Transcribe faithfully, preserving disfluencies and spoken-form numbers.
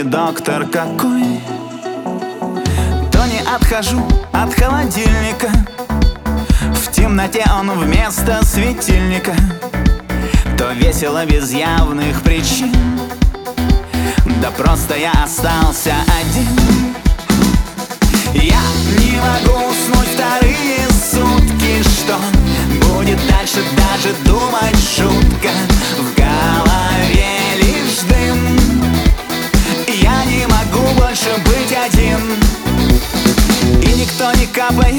Доктор какой, то не отхожу от холодильника. В темноте он вместо светильника. То весело без явных причин, да просто я остался один. Я не могу уснуть вторые сутки. Что будет дальше, даже думать жутко. В голове лишь дым. Я не могу больше быть один. И никто не капает